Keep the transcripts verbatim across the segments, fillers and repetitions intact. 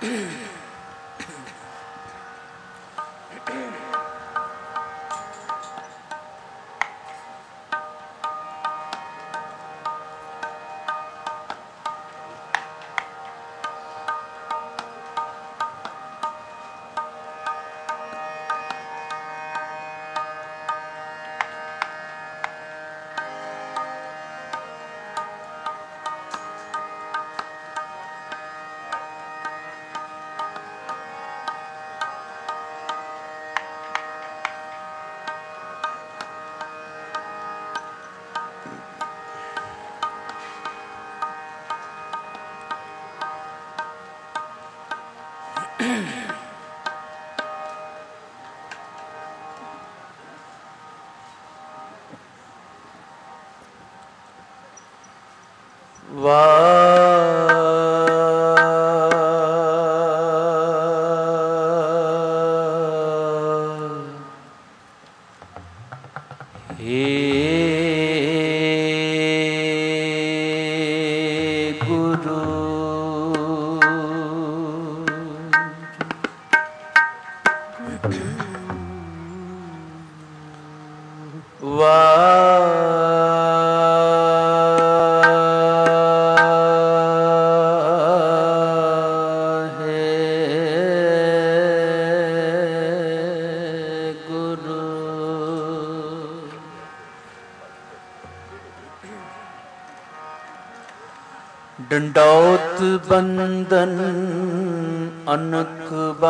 ਡੰਡੌਤ ਬੰਦਨ ਅਨਕ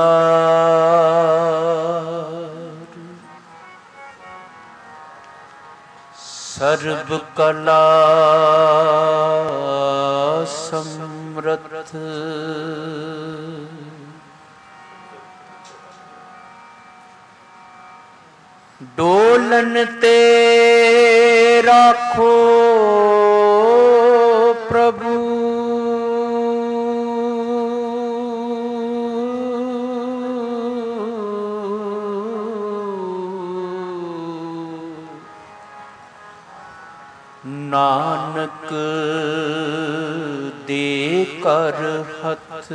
ਬਾਰ, ਸਰਬ ਕਲਾ ਸਮਰਥ, ਡੋਲਨ ਤੇ ਰਾਖੋ ਪ੍ਰਭੂ, ਨਾਨਕ ਦੇ ਕਰ ਹੱਥ,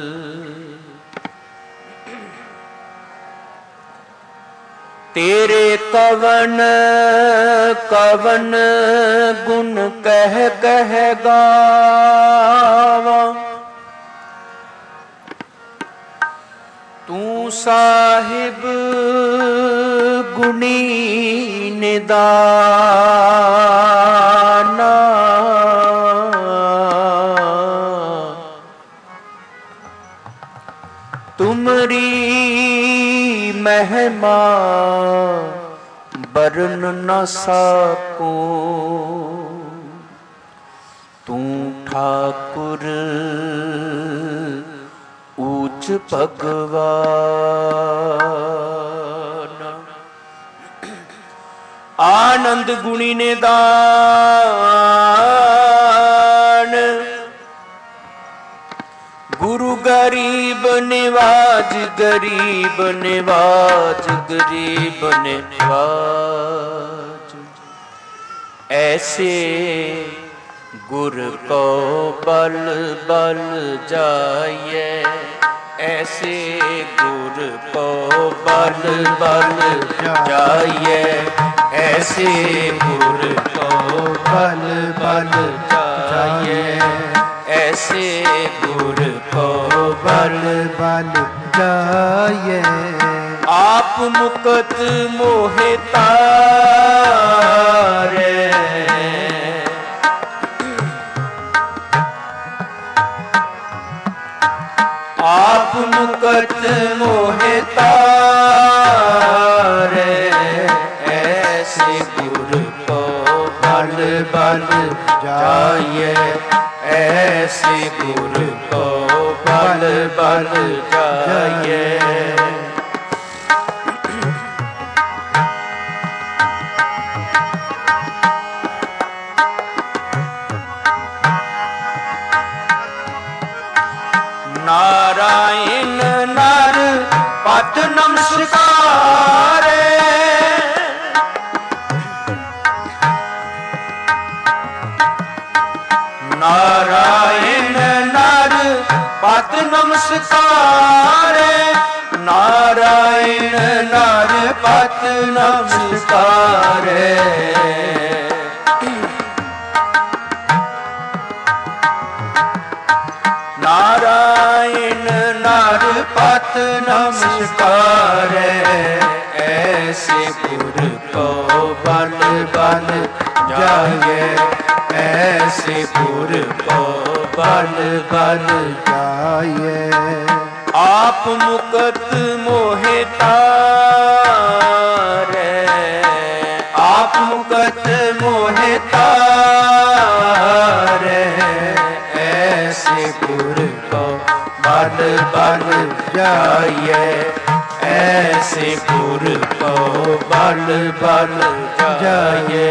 ਤੇਰੇ ਕਵਨ ਕਵਨ ਗੁਣ ਕਹਿ ਕਹਿ ਗਾਵਾਂ, ਤੂੰ ਸਾਹਿਬ ਗੁਣੀ ਨਿਦਾਨਾ, ਤੁਮਰੀ ਮਹਿਮਾ ਬਰਨ ਨ ਸਕੋ, ਤੂੰ ਠਾਕੁਰ ਊਚ ਭਗਵਾਨ, ਆਨੰਦ ਗੁਣੀ ਨਿਦਾਨ, ਗੁਰੂ ਗਰੀਬ ਨਿਵਾਜ ਗਰੀਬ ਨਿਵਾਜ ਗਰੀਬ ਨਿਵਾਜ, ਐਸੇ ਗੁਰ ਕੋ ਬਲ ਬਲ ਜਾਈਏ, ਐਸੇ ਗੁਰ ਕੋ ਬਲ ਬਲ ਜਾਈਏ, ਐਸੇ ਗੁਰ ਕੋ ਬਲ ਬਲ ਜਾਈਏ, ਐਸੇ ਗੁਰ ਕੋ ਬਲ ਬਲ ਜਾਈਏ, ਆਪ ਮੁਕਤ ਮੋਹਿ ਤਾਰੇ, ਆਪ ਮੁਕਤ ਮੋਹਿ ਤਾਰੇ, ਐਸੇ ਗੁਰ ਕੋ ਬਲ ਬਲ ਜਾਈਏ, ਐਸੇ ਗੁਰ ਕੋ ਬਲ ਬਲ ਜਾਈਏ, ਨਾਰਾਇਣ ਨਰ ਪਦ ਨਮਸਕਾਰੇ, ਨਾਰਾਇਣ ਨਰ पात नमस्कार नारायण नार पात नमस्कार नारायण नार पात नमस्कार ऐसे पुर को बल बल जाए ऐसे पुर को बल बल जाए आप मुकत मोहे तारे आप मुकत मोहे तारे ऐसे पुर को बल बल जाइए ऐसे पुर को बल बल जाइए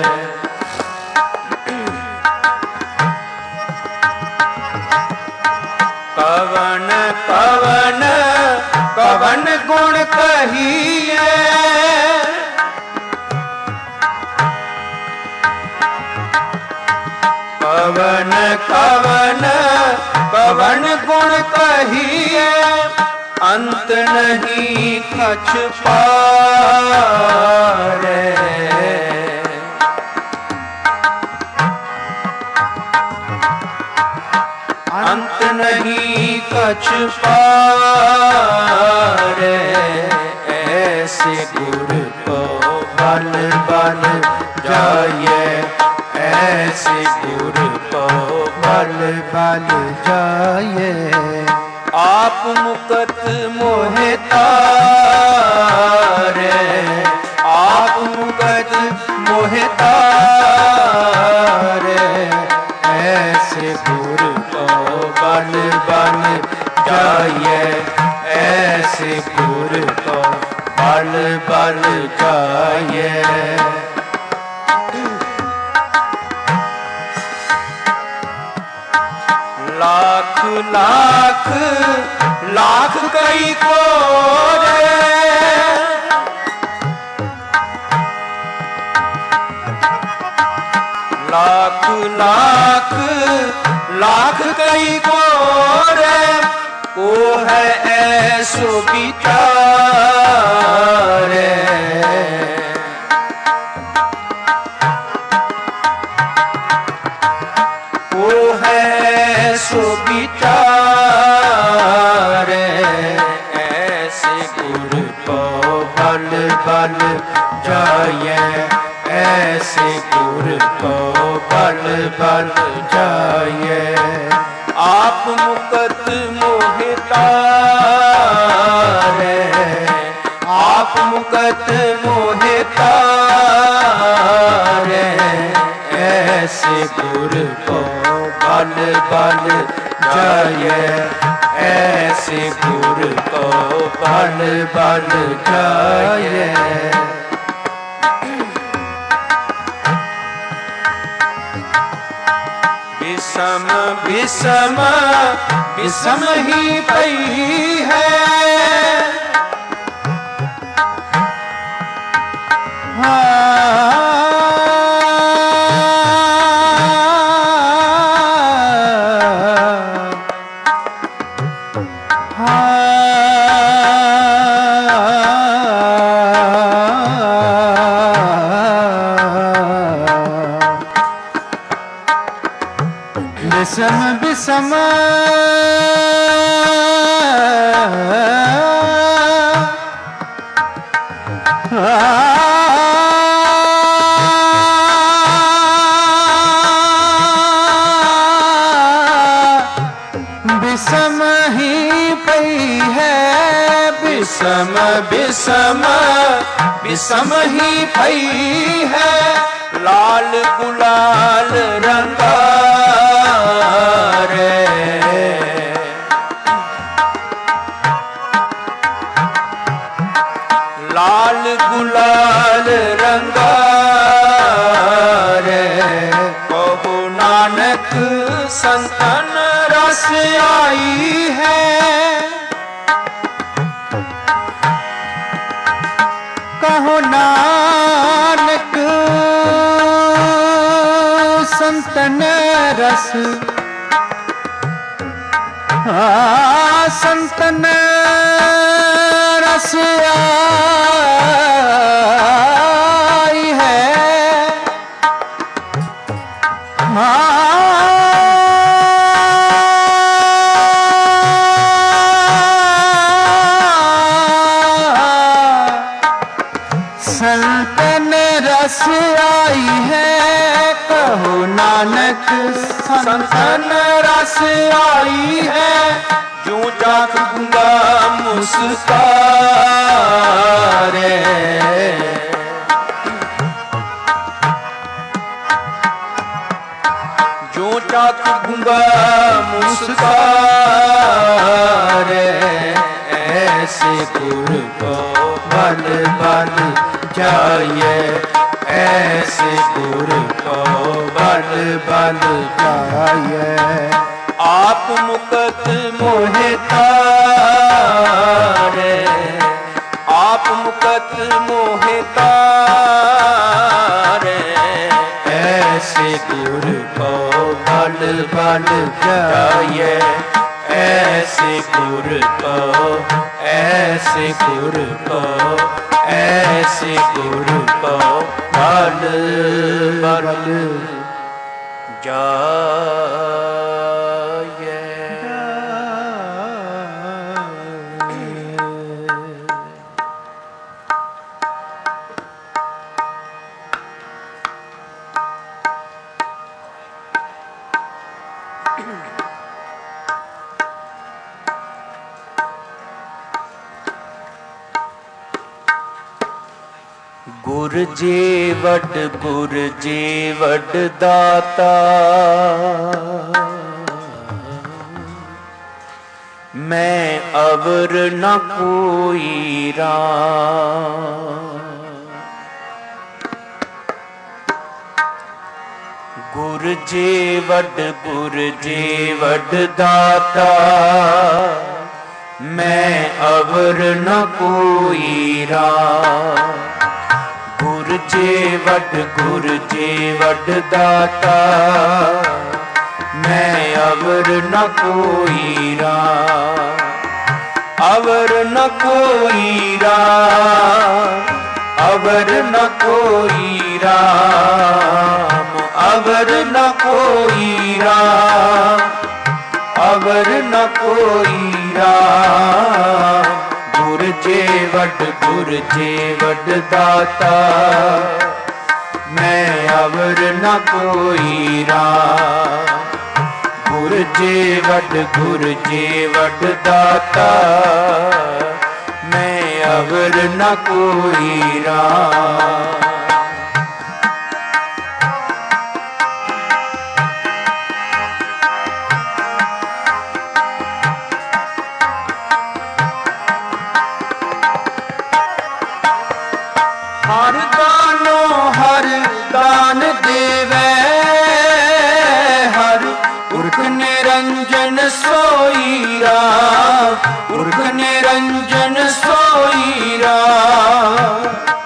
कवन कवन कवन गुण कहिए कवन कवन कवन गुण कहिए अंत नहीं कछ पारे अंत नहीं कछ पारे ऐसे गुर को बल बल जाइए ऐसे गुर को बल बल जाइए आप मुकत मोहे तारे आप मुकत मोहे तारे ऐसे गुर को बल बल जाइए ऐसे गुर को बल बल जाइए लाख लाख लाख कई को रे लाख लाख लाख कई को रे वो है ऐसो विचारे वो है ऐसो विचारे ऐसे गुर को बल बल जाइए ऐसे गुर को बल बल जाइए आप मुकत मोहे तारे आप मुकत मोहे तारे ऐसे गुर को बल बल जाइए ऐसे गुर को बल बल जाइए विषम विषम विषम ही पई है विषम विषम विषम ही पई है विषम विषम विषम ही पई है लाल गुलाल रंगा लाल गुलाल रंगा रे कहो नानक संतन रस आई है कहो नानक संतन रस हाँ संतन रस आई है। हाँ संतन रस आई है, कहो नानक संतन रस आई है। जो जागूंगा मुस्कारे, जो जागूंगा मुस्कारे, ऐसे गुरु को बल बल जाइए, ऐसे गुरु को बल बल जाइए। आप मुकत मोहे तारे, आप मुकत मोहे तारे, ऐसे गुरु को बल बल जाइए, ऐसे गुरु को, ऐसे गुरु को, ऐसे गुरु को बल बल जाइए। गुर जी वड गुर जी वड दाता, मैं अवर न कोई राम। गुर जी वड गुर जी वड दाता, मैं अवर न कोई राम। गुर जी वड गुर जी वड दाता, मैं अवर न कोई राम। अवर न कोई राम, अवर न कोई राम, अवर न कोई राम, अवर न कोई राम। गुर जी वड गुर जी वड दाता, मैं अवर न कोई राम। गुर जी वड गुर जी वड दाता, मैं अवर न कोई राम। हर दानो हर दान देवे, हर पुरख निरंजन सोई राम, पुरख निरंजन सोई राम।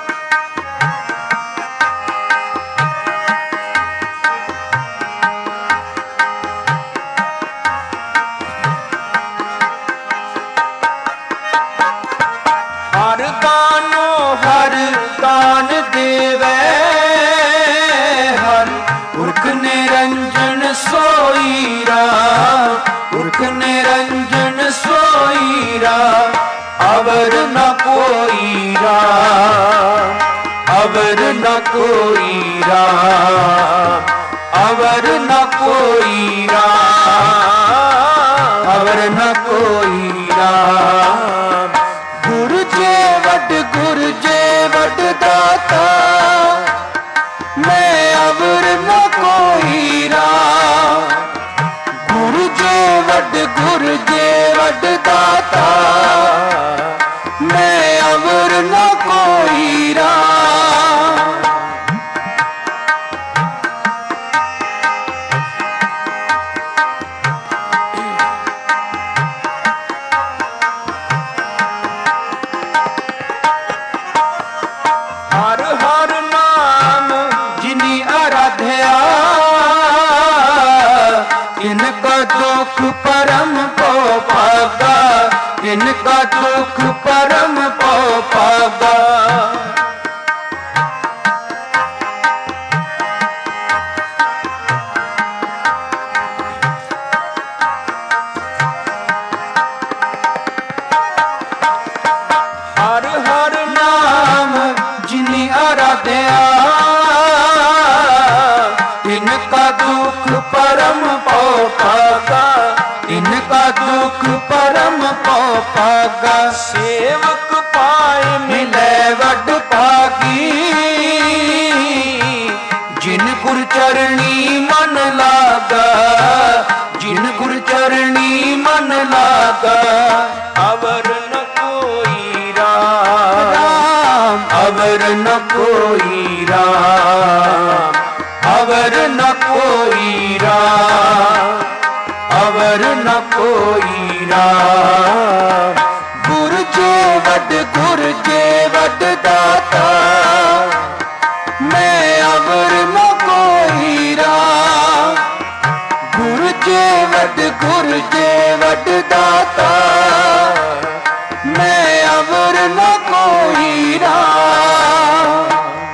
हर दानो हर दान देवे, हर पुरख निरंजन सोई राम, पुरख निरंजन सोई राम। अवर न कोई राम, अवर न कोई राम, अवर न कोई राम, अवर न कोई राम। गुरु जी वड गुरु जी वड दाता, मैं अवर न कोई राम। गुरु जी वड गुरु जी वड दाता, मैं अवर न कोई राम। हर हर नाम जिनी आराध्या, इनका दुख परम को तिनका दुख परम पौ पागा। हर हर नाम जिनी आराध्या तिनका दुख परम पौ पागा। इनका दुख परम पौ पागा। सेवक पाए मिले वड पागी जिन गुर चरणी मन लागा। जिन गुर चरणी मन लागा। अवर न कोई राम अवर न कोई राम अवर न कोई राम अवर न कोई राम। गुर जे वड गुर जे वड दाता मैं अवर न कोई राम। गुर जे वड गुर जे वड दाता मैं अवर न कोई राम।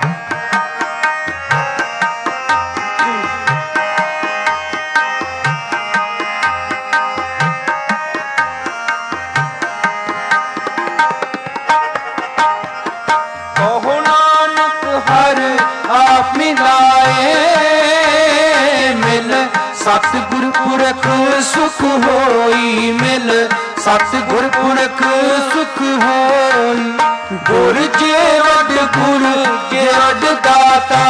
आप मिलाए मिल सतगुर पुरख सुख होई। मिल सतगुर पुरख सुख होई। गुर जे वड गुर जे वड दाता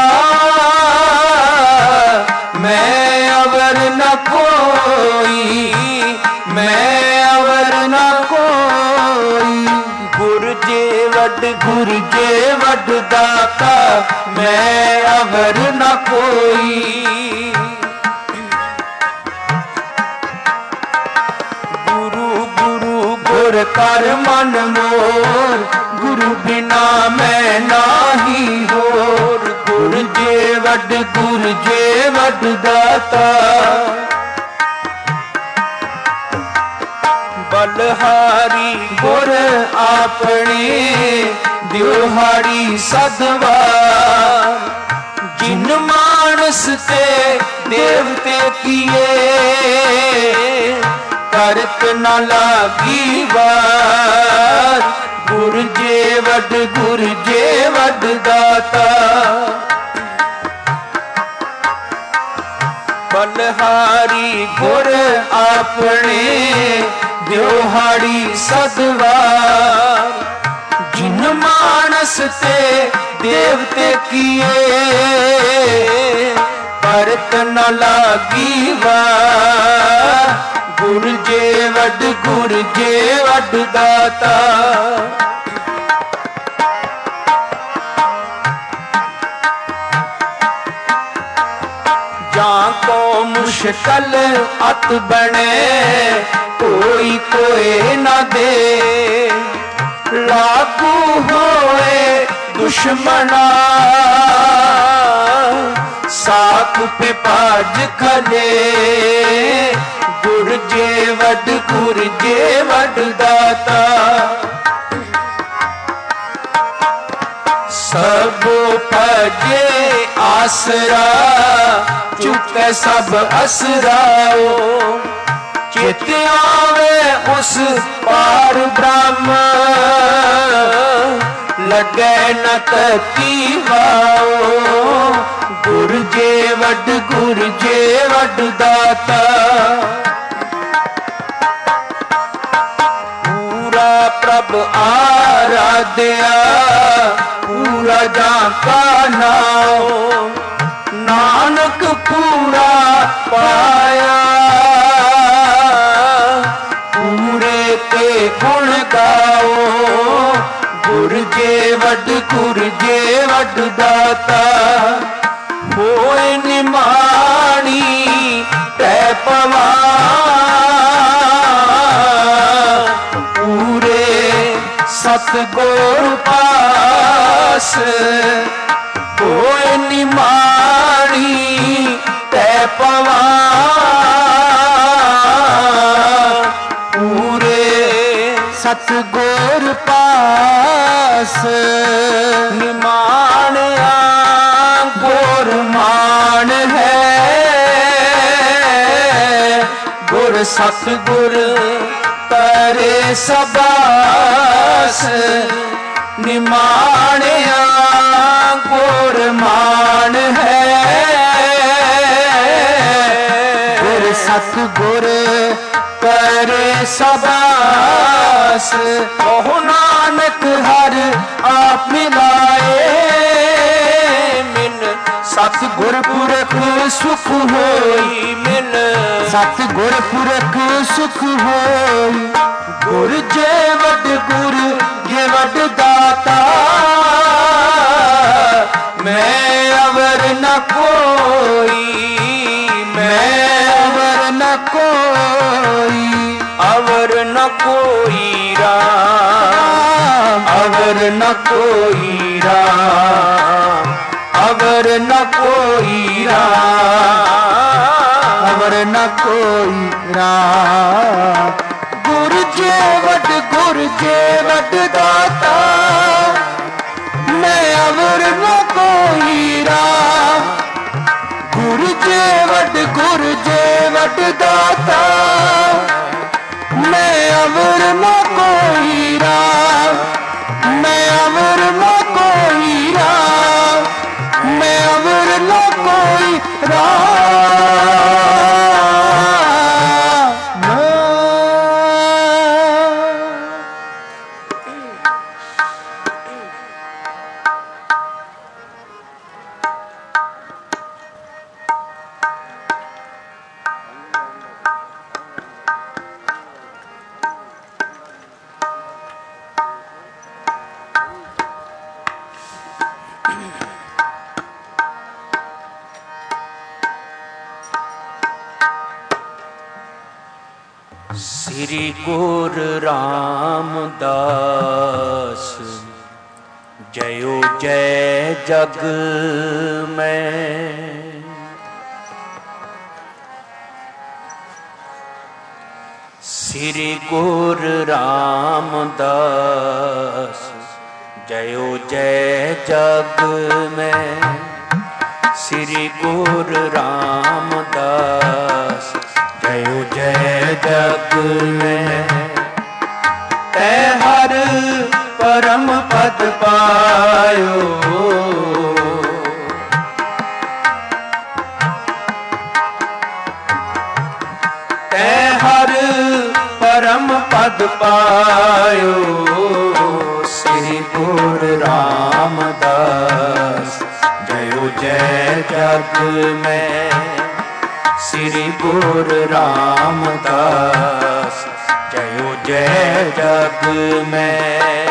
मैं अवर न कोई मैं अवर न कोई। गुर जे वड गुर जे वड दाता मैं अवर न कोई। गुरु गुरु गुर कर मन मोर गुरु बिना मैं नाही होर। गुर जे वड गुर जे वड दाता बलहारी गुर आपने दिहाड़ी सदवार। जिन मानस ते देवते किए करत न लागी वार। गुर जे वड गुर जे वड दाता बलहारी गुर आपने दिहाड़ी सदवार। जिन मानस ते देवते किए परत न लागी वार। गुर जे वड गुर जे वड दाता जां को मुश्किल अत बने कोई कोई न दे। लागू होए दुश्मना साक पे पाज खले। गुर जे वड गुर जे वड दाता सबो भजे आसरा चुके सब असराओ। चित आवे उस पार ब्रह्म लगे न तकी वाओ। गुर जे वड गुर जे वड दाता पूरा प्रभ आराध्या पूरा जाका नाओ। नानक पूरा पाया पूरे के गुण गाओ। गुर जे वड गुर जे वड दाता होए निमाणी तै पवा। पूरे सतगुर पास होए निमाणी तै पवा। सतगुर पास निमाणिया गुर मान है गुर सतगुर करे सबास निमाणिया गुर मान है गुर सतगुर करे सबास ओह नानक हर आप मिलाए मिन सतगुर पुरख सुख होई मिन सतगुर पुरख सुख होई गुर जे वड गुर जे वड दाता मैं अवर न कोई मैं अवर न कोई अवर न कोई राम अवर न कोई राम अवर न कोई राम अवर न कोई राम गुर जे वड गुर जे वड दाता मैं अवर न कोई राम गुर जे वड गुर जे वड दाता मैं अवर न कोई राम मैं अवर न कोई राम मैं अवर न कोई राम श्री गुरु रामदास जयो जय जग में श्री गुरु रामदास जयो जय जग में श्री गुरु रामदास जयो जय जग में तै हर परम पद पायो तै हर परम पद पायो श्री गुरु रामदास जयो जय जग में श्री गुरु रामदास जयो जय जग में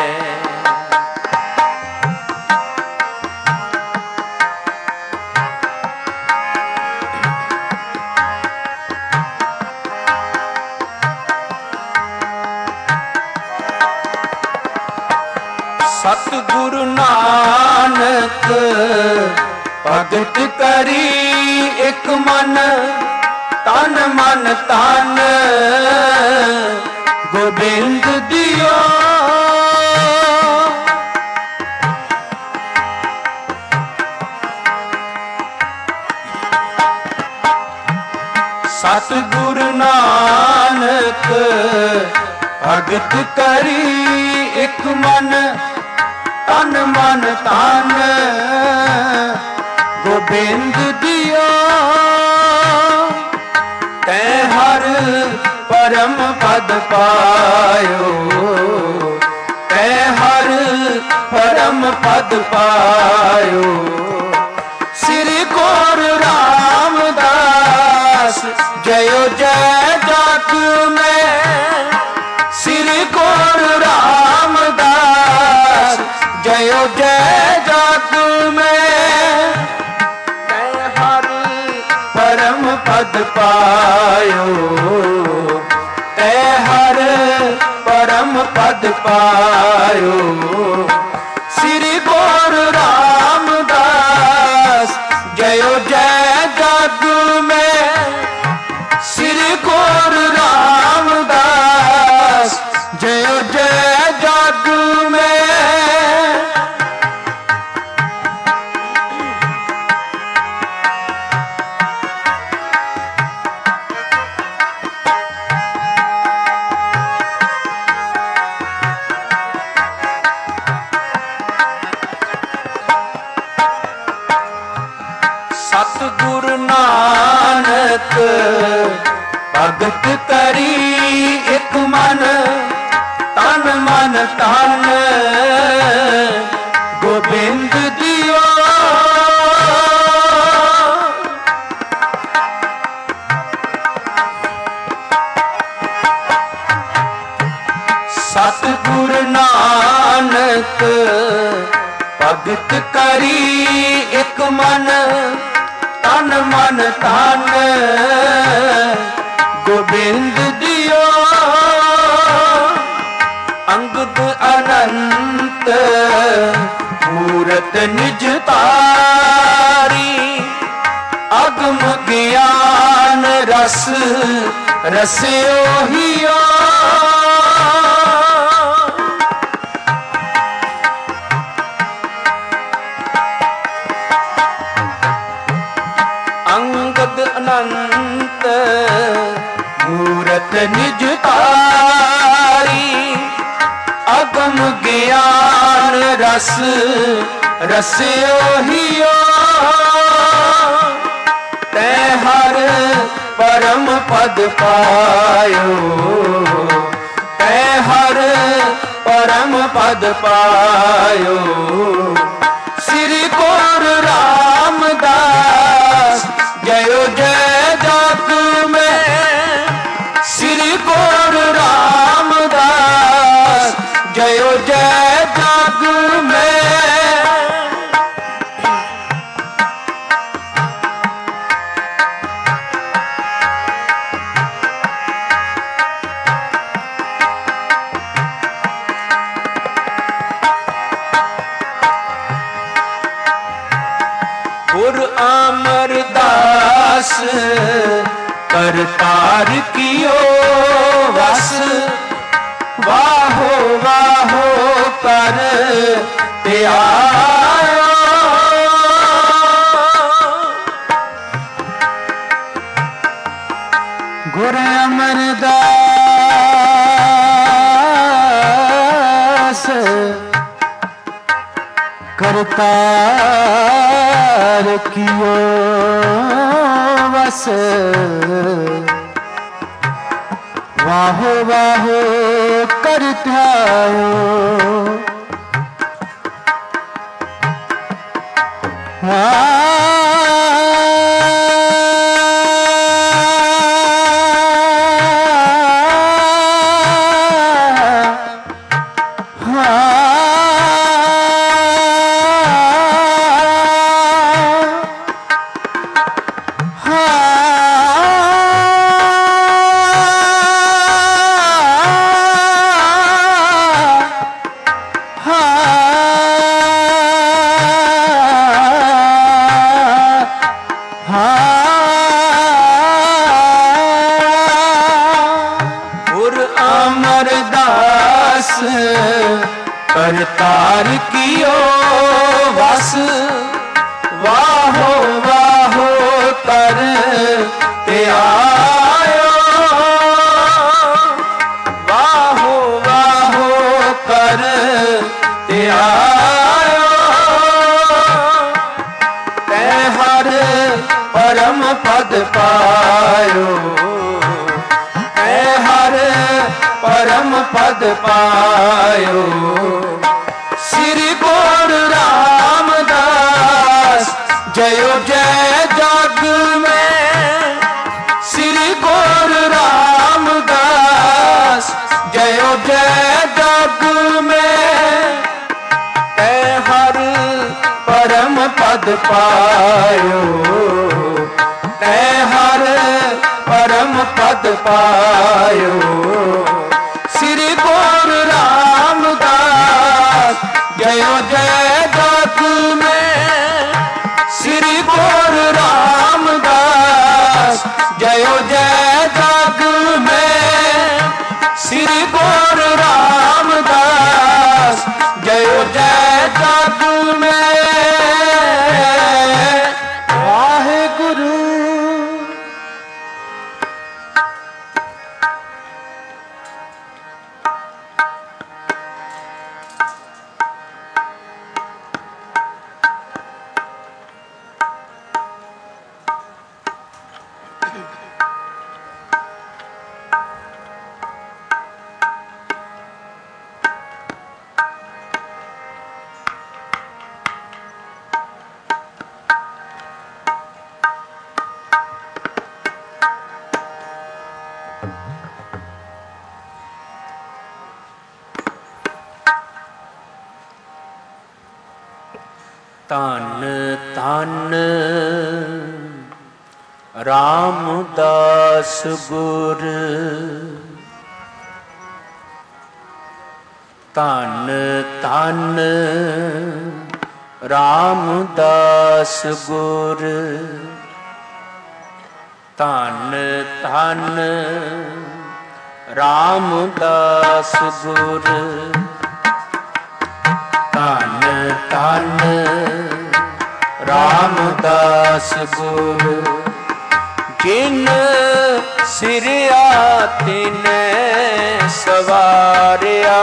सतगुरु नानक भगत करी एक मन तन मन तन गोबिंद दियो सतगुरु नानक भगत करी एक मन तन मन तन गोबिंद दियो तै हर परम पद पायो तै हर परम पद पायो श्री गुरु रामदास जयो जय जग में श्री गुरु रामदास जयो जय जग में तै हर परम पद पायो तै हर परम पद पायो श्री गुरु रामदास जयो जय जग में श्री गुरु रामदास जयो जय भगत करी एक मन तन मन तन गोबिंद दियो। सतगुर नानक भगत करी एक मन तन मन तन गोबिंद दियो। अंगद अनंत मूरत निज तारी अगम ज्ञान रस रस्यो हियो। अंगद अनंत मूरत निज तारी अगम ज्ञान रस रस्यो हियो। तै हर परम पद पायो तै हर परम पद पायो। श्री गुर रामदास जयो जय जग में। श्री गुरु रामदास जयो जय जग में। गुरु अमरदास करतार कियो वस। वाहो वाहो कर त्यायो। गुरु अमरदास करतार कियो वस। वाहो वाहो कर त्यायो। करतार कियो वस। वाहो वाहो कर त्यायो। वाहो वाहो कर त्यायो। तै हर परम पद पायो तै हर परम पद पायो। श्री गुरु रामदास जयो जय जग में। श्री गुरु रामदास जयो जय जग में। तै हर परम पद पायो तै हर परम पद पायो। श्री गुरु रामदास जयो जय जग में। श्री गुरु रामदास जयो जय जग में। श्री गुरु रामदास जयो जय जग में। वाहे गुरु। ਧੰਨ ਧੰਨ ਰਾਮਦਾਸ ਗੁਰ, ਧੰਨ ਧੰਨ ਰਾਮਦਾਸ ਗੁਰ, ਧੰਨ ਧੰਨ ਰਾਮਦਾਸ ਗੁਰ, ਧੰਨ ਧੰਨ ਰਾਮਦਾਸ ਗੁਰ। ਜਿਨ ਸਿਰਿਆ ਤਿਨੈ ਸਵਾਰਿਆ,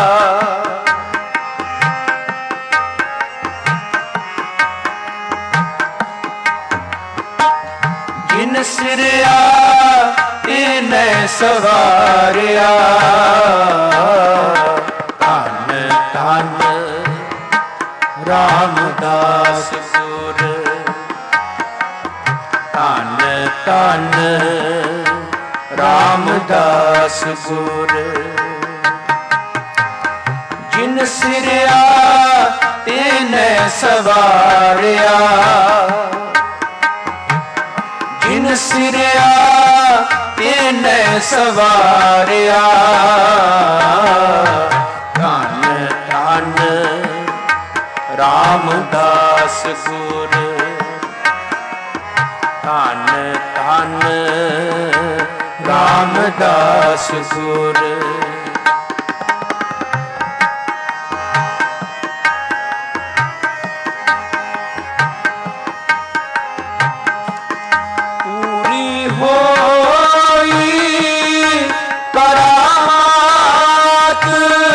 ਜਿਨ ਸਿਰਿਆ ਤਿਨੈ ਸਵਾਰਿਆ, ਧੰਨ ਧੰਨ ਰਾਮਦਾਸ ਗੁਰ, ਧੰਨ ਧੰਨ ਰਾਮਦਾਸ ਗੁਰ। ਜਿਨ ਸਿਰਿਆ ਤਿਨੈ ਸਵਾਰਿਆ, ਜਿਨ ਸਿਰਿਆ ਤਿਨੈ ਸਵਾਰਿਆ, ਧੰਨ ਧੰਨ ਰਾਮਦਾਸ ਗੁਰ, ਧੰਨ ਧੰਨ ਰਾਮਦਾਸ ਗੁਰ। ਪੂਰੀ ਹੋਈ ਕਰਾਮਾਤ,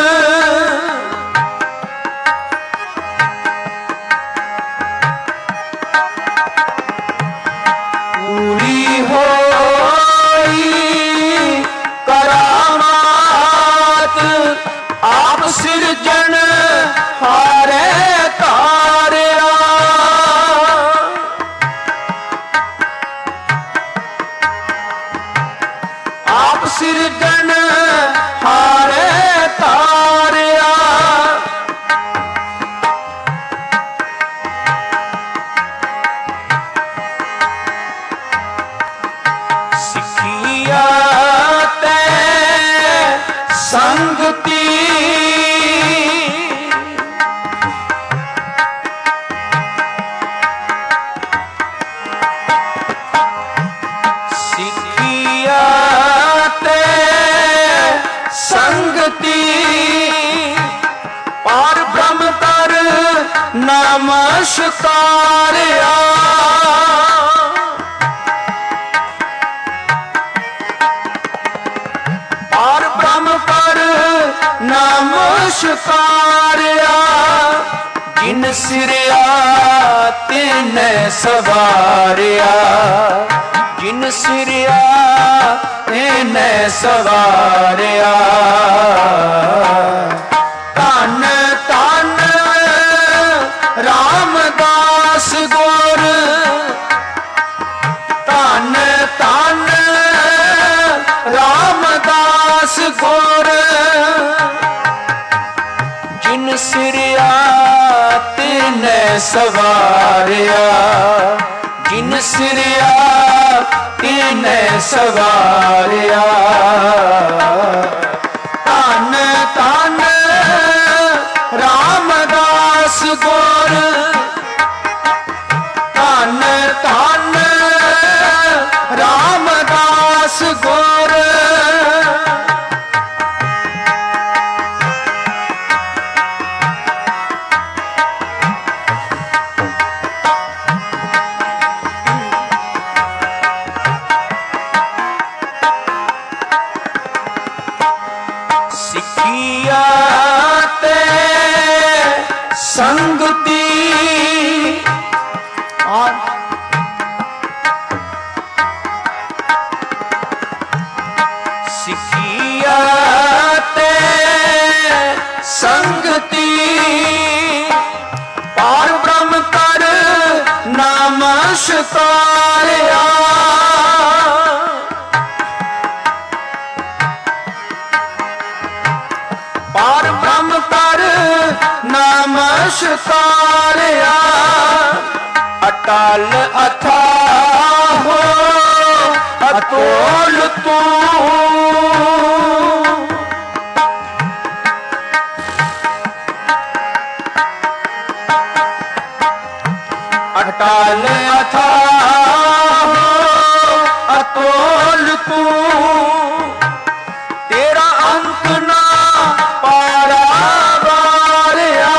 ਪੂਰੀ ਹੋਈ ਕਰਾਮਾਤ, ਆਪ ਸਿਰਜਣ ਹਾਰੇ ਤਾਰਿਆ, ਆਪ ਸਿਰਜਣ ਹਾਰੇ ਤਾਰਿਆ, ਸਿੱਖਿਆ ਤੈ ਸੰਗਤੀ, ਸਿੱਖਿਆ ਤੈ ਸੰਗਤੀ, ਪਾਰ ਬ੍ਰਹਮ ਕਰ ਨਮਸਕਾਰਿਆ, ਪਾਰ ਬ੍ਰਹਮ ਕਰ ਨਮਸਕਾਰਿਆ, ਜਿਨ ਸਿਰਿਆ ਤਿਨੈ ਸਵਾਰਿਆ, ਜਿਨ ਸਿਰਿਆ ਤਿਨੈ ਸਵਾਰਿਆ, ਧੰਨ ਧੰਨ ਰਾਮਦਾਸ ਗੁਰ, ਧੰਨ ਧੰਨ ਰਾਮਦਾਸ ਗੁਰ। ਜਿਨ ਸਿਰਿਆ ਤਿਨੈ ਸਵਾਰਿਆ, ਜਿਨ ਸਿਰਿਆ ਤਿਨੈ ਸਵਾਰਿਆ, ਧੰਨ ਧੰਨ ਰਾਮਦਾਸ ਗੁਰ, ਧੰਨ ਧੰਨ ਰਾਮਦਾਸ ਗੁਰ। ਸਿੱਖਿਆ ਤੈ ਸੰਗਤੀ, ਸਿੱਖਿਆ ਤੈ ਸੰਗਤੀ, ਪਾਰ ਬ੍ਰਹਮ ਕਰ ਨਮਸਕਾਰਿਆ, ਪਾਰ ਬ੍ਰਹਮ ਕਰ आकाश तारिया अटल अथाह अतोल तू अटल अथाह अतोल तू तेरा अंत ना पारा बारिया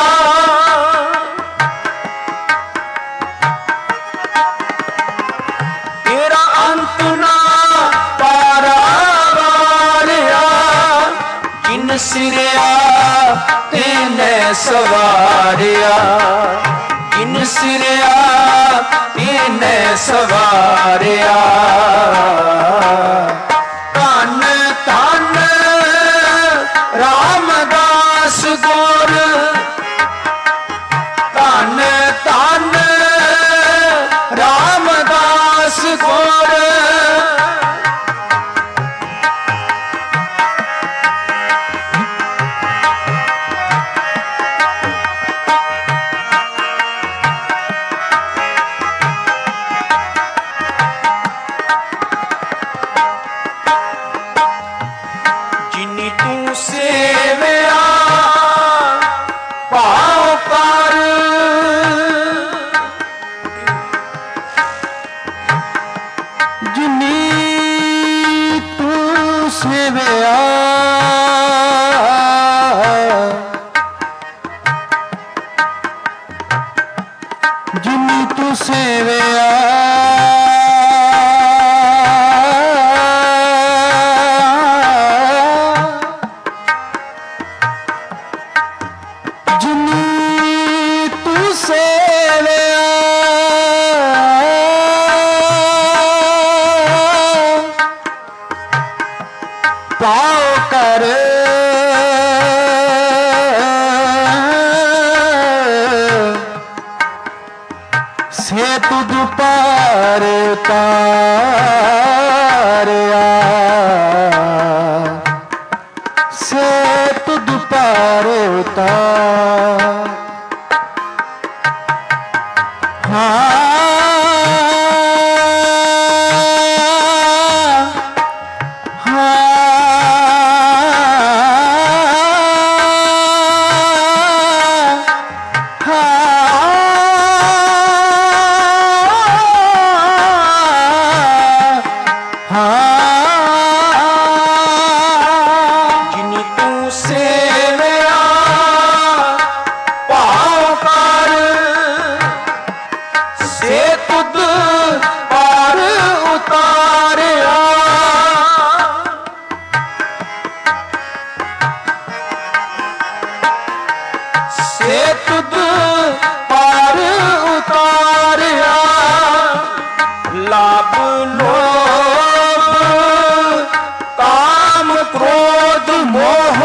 तेरा अंत ना पारा बारिया जिन सिरिया तेने सवारिया जिन सिरिया तेने सवारिया धन धन रामदास गुर धन धन रामदास गुर जिनी तू सेवया जिनी तू सेवया पाओ कर से तुझ पार उतारिया से तुझ पार उतार हाँ लाभ लोभ काम क्रोध मोह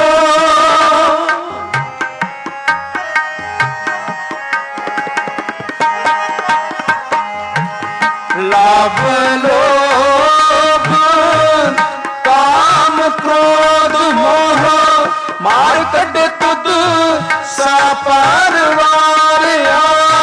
लाभ लोभ काम क्रोध मोह मार कढ तुद सा परवारिया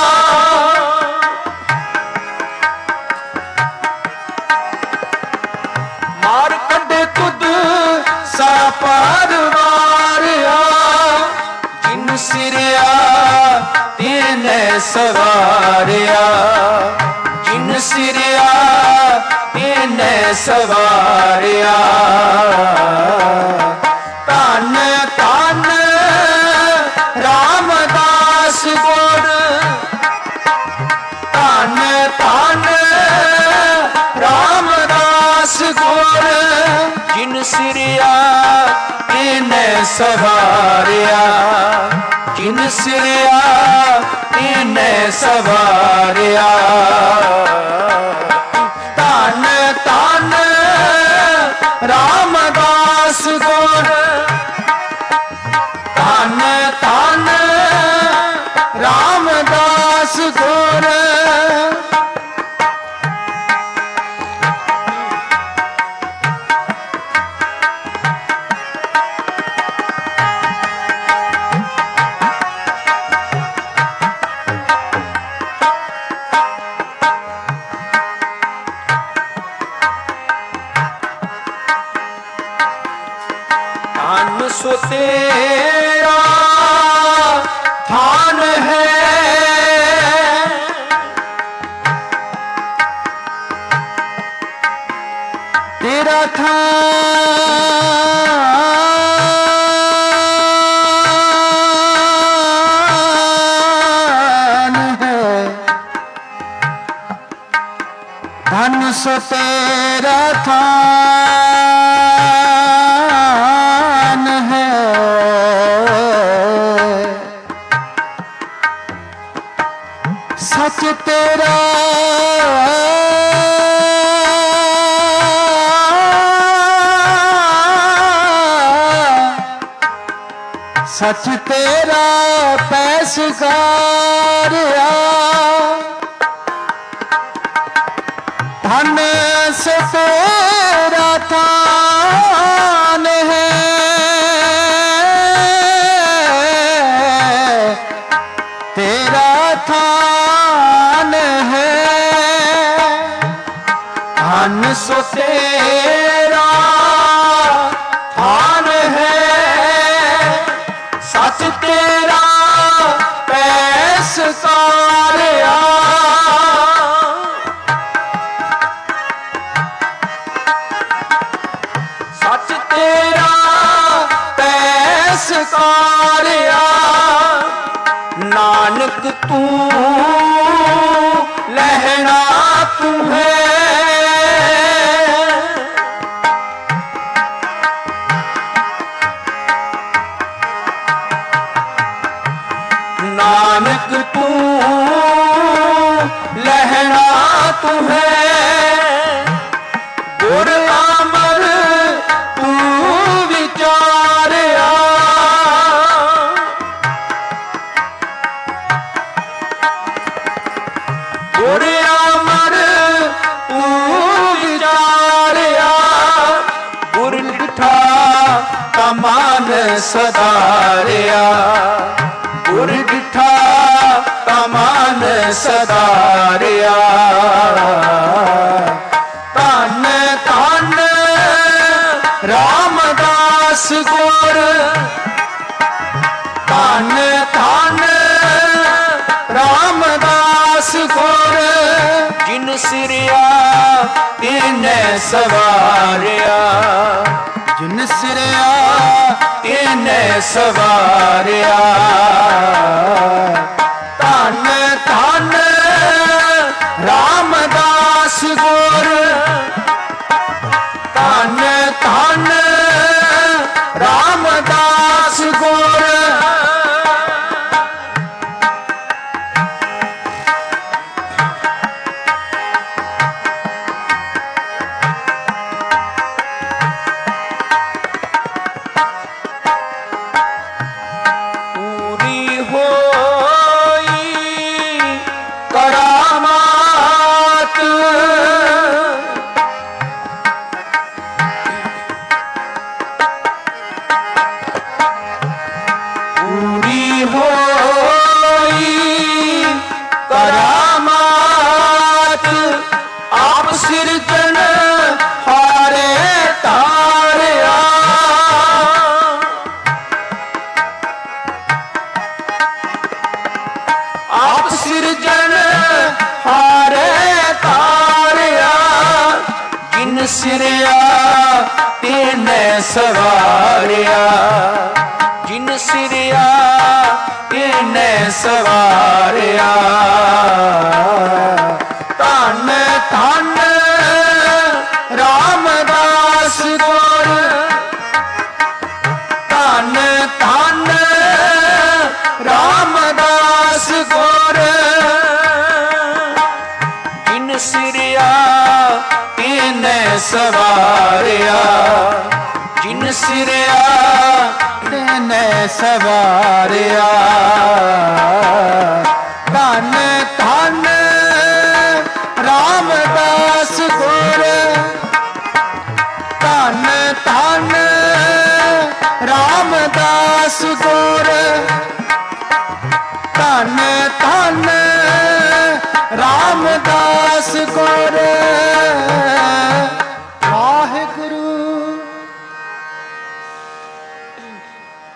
मार कढ तुद सा परवारिया जिन सिरिया तेने सवारिया जिन सिरिया तेने सवारिया धन धन रामदास गुर धन धन रामदास गुर जिन सिरिया तेने सवारिया जिन सिरिया तेने सवारिया धन धन रामदास गुर धन धन रामदास गुर तेरा थान है, तेरा थान है, धन सो तेरा थान है, सच तेरा सच तेरा पैसगारिया, धन से तेरा थान है, तेरा थान है, धन सो तेरा थान है, सच तेरा पैसगारिया, सच तेरा पैसगारिया, नानक तू लहना तू है, नानक तू लहना तू है, गुर अमर तू विचारिया, गुर अमर तू विचारिया, गुर डिठा तमान सदारिया, गुर डिठा तमान सदारिया, धन धन रामदास गुर, धन धन रामदास गुर, जिन सिरिया तिने सवारिया, जिन सिरिया तिने सवारिया, धन धन रामदास गुर, धन धन रामदास गुर, सिरिया तेने सवारिया, जिन सिरिया तेने सवारिया, धन धन रामदास गुर, धन धन रामदास गुर, जिन सिरिया तेने सवारिया, जिन सिरिया तेने सवारिया, धन धन रामदास गुर, धन धन रामदास गुर, धन धन रामदास गुर। वाहिगुरु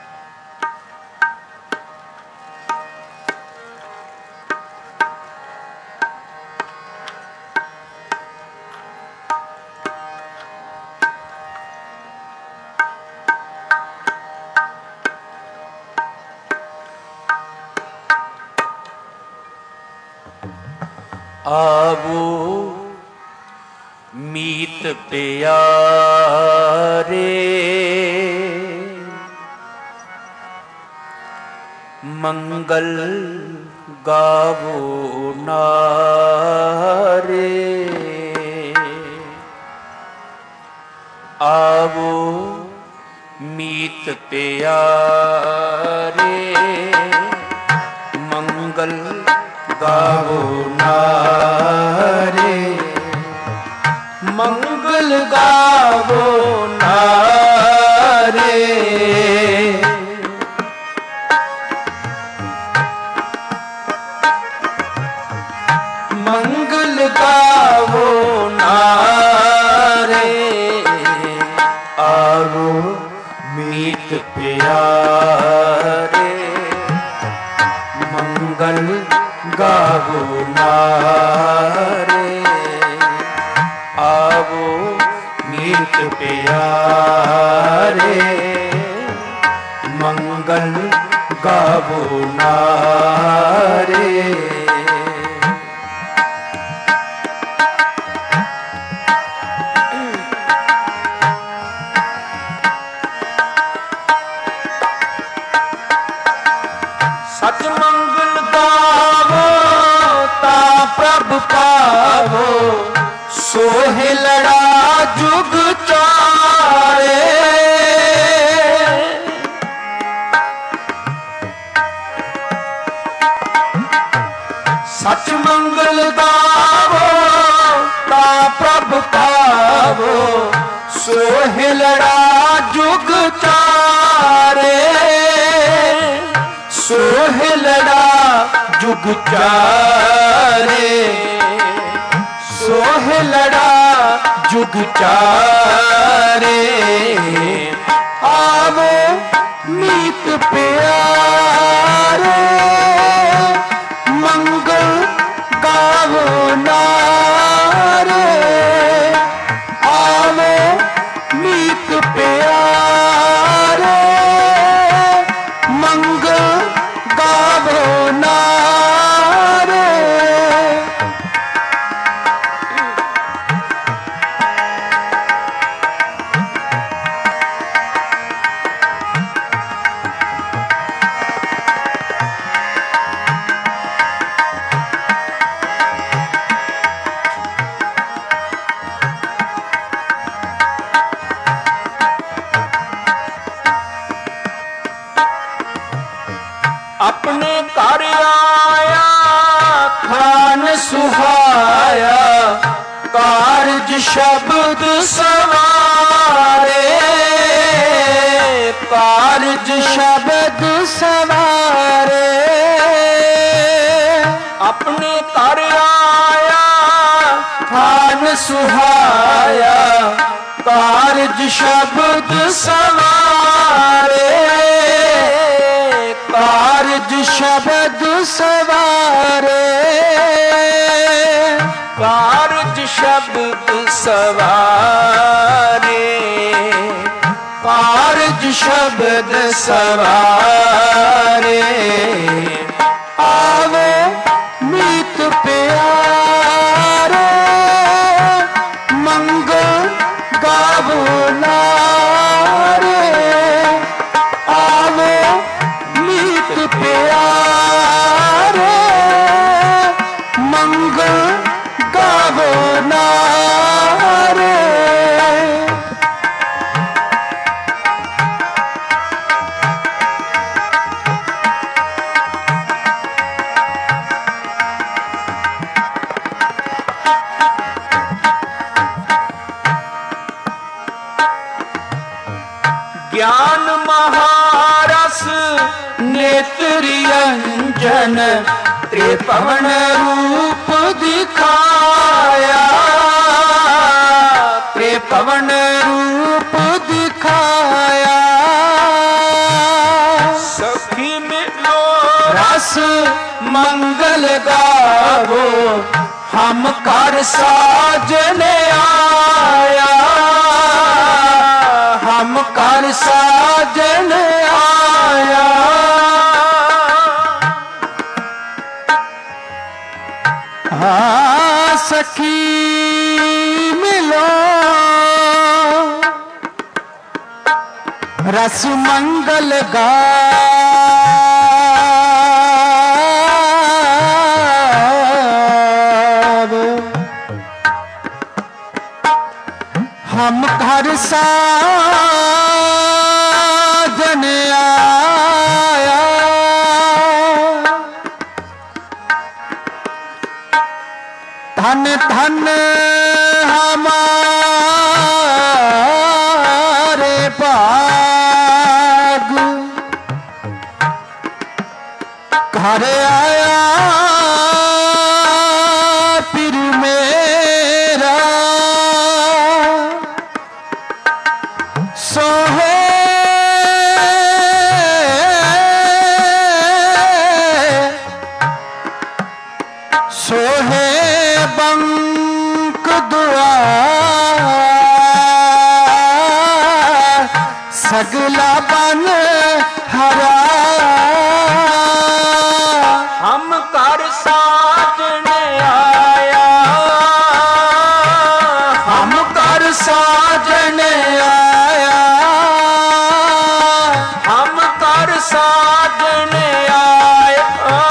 आवो मीत प्यारे, मंगल गावो नारे। आवो मीत प्यारे, मंगल गावो नारे, मंगल गावो नारे। मंगल गावो नारे, आवो मीत प्यारे, मंगल गावो नारे। आवो मीत प्यारे, मंगल गावो नारे। सच मंगल गावो ता प्रभ पावो, सोहे लड़ा जुग चारे। सच मंगल गावो ता प्रभ पावो, सोहे लड़ा जुग चारे। सोहे लड़ा जुग चारे, सोहे लड़ा जुग चारे। आवो मीत प्यारे, मंगल गावो नारे। आवो मीत प्यारे, मंगल गावो नारे। अपने घर आया खान सुहाया, कारज शब्द सवारे। कारज शब्द सवारे, अपने घर आया खान सुहाया, कारज शब्द सवारे। कारज शब्द सवारे, कारज शब्द सवारे। कारज शब्द सवारे, आवो मीत प्यारे, मंगल गावो नारे। आवो मीत प्यारे, मंगल गावो नारे। ज्ञान महारस नेत्र अंजन, त्रिभुवन रूप दिखाया। त्रिभुवन रूप दिखाया, सखी मिलो रस मंगल गावो, हम कर साजन आया। हम कर साजन आया। हाँ सखी मिलो रस मंगल गावे हम घर साजन आया धन धन हमारे भाग घर आया फिर मेरा सोहे सोहे बंक दुआ सगला बन हरा हम कर साजन आया हम कर साजन आया हम कर साजन आया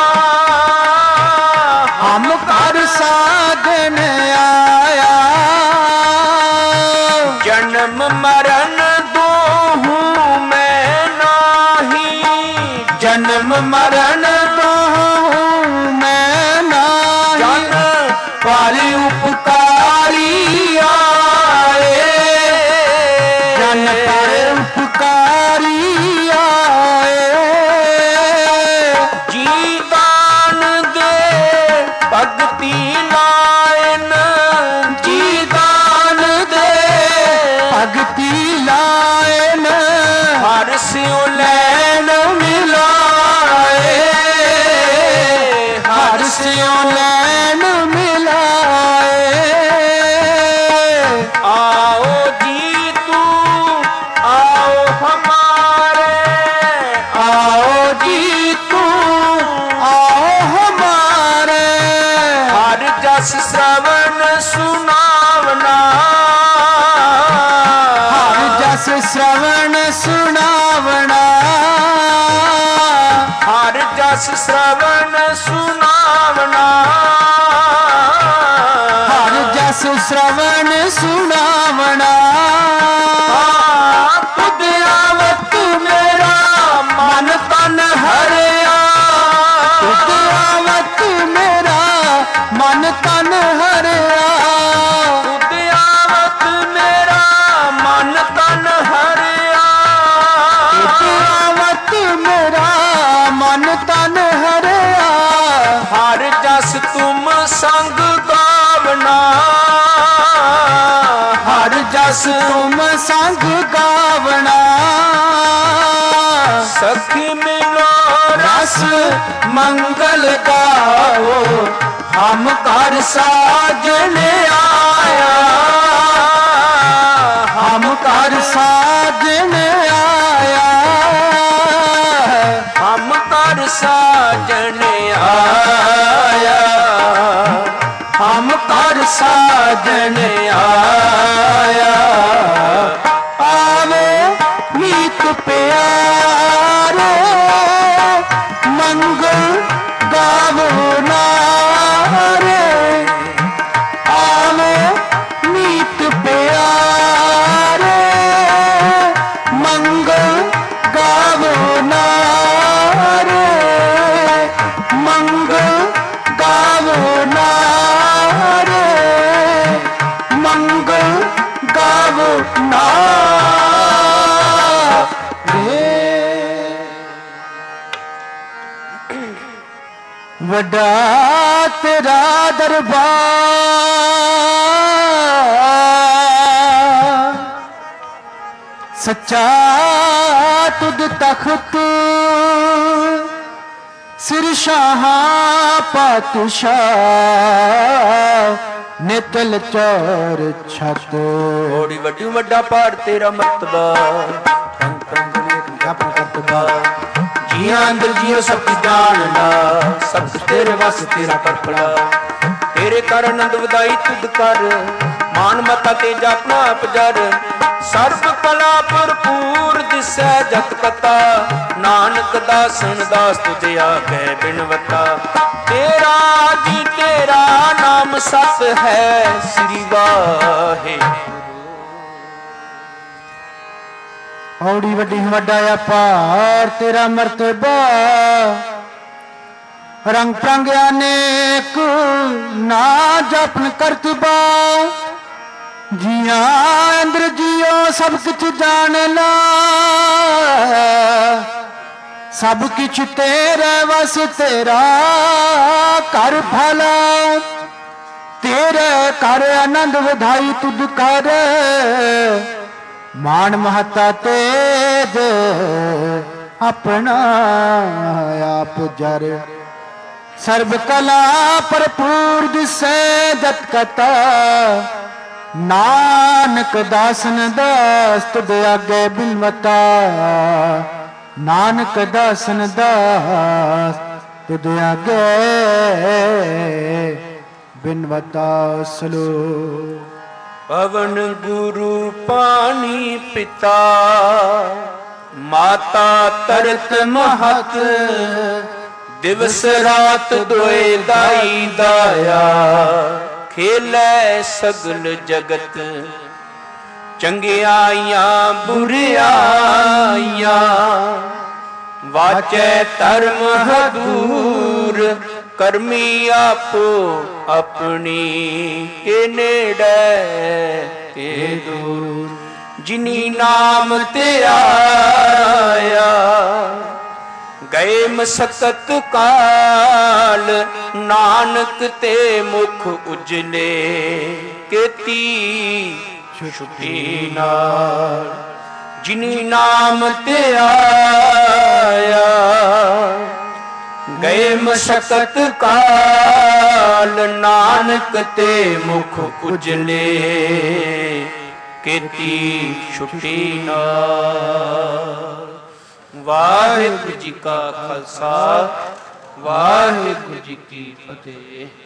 हम कर साजन आया जन्म मरण दो हूँ मैं नाही जन्म मरण दो हूँ मैं नाही जन पाली उपकारी आए जन पाले उपकारी आए जी दान दे भगती लायन जी दान दे भगती लायन हर स्यों लैन मिलाए हर स्यों लैन मिलाए आओ जी तू आओ हमारे आओ जी तू आओ हमारे हर जस श्रवण सुनावना हर जस श्रवण सुनावना हर जस श्रवण सुनावना हर जस श्रवण सुनावना तुद आवत मेरा मन तन हरिया तुद आवत मेरा मन तन हरिया तुद आवत मेरा मन तन हरिया तुद आवत मेरा मन तन हरिया हर जस तुम संग गावना हर जस तुम संग गावना सखी मिलो रस मंगल गाओ हम कर साजन आया हम कर साजन आया हम कर साजन आया हम कर साजन आया आवे मीत प्यारे मंगल गावो नारे आवे मीत प्यारे मंगल गावो नारे मंगल गावो नारे मंगल गावो नारे वड्डा तेरा दरबार सच्चा तुद तख्त सिर शाह पातशाह नितल चौर छत बड़ी वड्डी वड्डा पार तेरा मर्तबा जिया अंदर जियो सब जानना सब तेरे वास तेरा करपड़ा ਤੇਰੇ ਕਰ ਆਨੰਦ ਵਧਾਈ ਤੁਧ ਕਰ, ਮਾਨ ਮਤਾ ਤੇਜ ਆਪਣਾ ਅਪਜਰ। ਸਰਬ ਕਲਾ ਭਰਪੂਰ ਦਿਸੈ ਜਤ ਕਤਾ, ਨਾਨਕ ਦਾਸਨ ਦਾਸ ਤੁਧ ਆਗੇ ਬਿਨਵਤਾ। ਤੇਰਾ ਜੀ ਤੇਰਾ ਨਾਮ ਸਤ ਹੈ, ਸ੍ਰੀ ਵਾਹਿਗੁਰੂ। ਔੜੀ ਵੱਡੀ ਵੱਡਾ ਅਪਾਰ ਤੇਰਾ ਮਰਤਬਾ, ਰੰਗ ਪ੍ਰੰਗ ਅਨੇਕ ਨਾ ਜਪਨ ਕਰਤਬਾ। ਜੀਆਂ ਅੰਦਰ ਜੀਓ ਸਭ ਕੁਛ ਜਾਣ ਲਾ, ਸਭ ਕੁਛ ਤੇਰੇ ਵਸ ਤੇਰਾ ਕਰ ਭਲਾ। ਤੇਰੇ ਕਰ ਆਨੰਦ ਵਧਾਈ ਤੁਧ ਕਰ, ਮਾਨ ਮਹਤਾ ਤੇਜ ਆਪਣਾ ਆਪ ਜਰ। ਸਰਬ ਕਲਾ ਭਰਪੂਰ ਦਿਸੈ ਜਤ ਕਤਾ, ਨਾਨਕ ਦਾਸਨ ਦਾਸ ਤੁਧ ਆਗੇ ਬਿਨਵਤਾ। ਨਾਨਕ ਦਾਸਨ ਦਾਸ ਤੁਧ ਆਗੇ ਬਿਨਵਤਾ। ਸਲੋ ਪਵਨ ਗੁਰੂ ਪਾਣੀ ਪਿਤਾ, ਮਾਤਾ ਤਰਤ ਮਹਤ। ਦਿਵਸ ਰਾਤ ਦੋਏ ਦਾਈ ਦਾਇਆ, ਖੇਲੇ ਸਗਲ ਜਗਤ। ਚੰਗਿਆਈਆਂ ਬੁਰਿਆਈਆਂ, ਵਾਚੈ ਧਰਮ ਹਦੂਰ। ਕਰਮੀ ਆਪੋ ਆਪਣੀ, ਕੇ ਨੇੜੇ ਕੇ ਦੂਰ। ਜਿਨੀ ਨਾਮ ਤੇ ਆਇਆ, ਗਏ ਮਸਕਤ ਕਾਲ। ਨਾਨਕ ਤੇ ਮੁਖ ਉਜਲੇ, ਕੀਤੀ ਛੁਟੀ ਨਾਲ। ਜਿਨੀ ਨਾਮ ਤੇ ਆਇਆ, ਗਏ ਮਸਕਤ ਕਾਲ। ਨਾਨਕ ਤੇ ਮੁਖ ਉਜਲੇ, ਕੀਤੀ ਛੁਟੀ ਨਾਲ। ਵਾਹਿਗੁਰੂ ਜੀ ਕਾ ਖਾਲਸਾ, ਵਾਹਿਗੁਰੂ ਜੀ ਕੀ ਫਤਿਹ।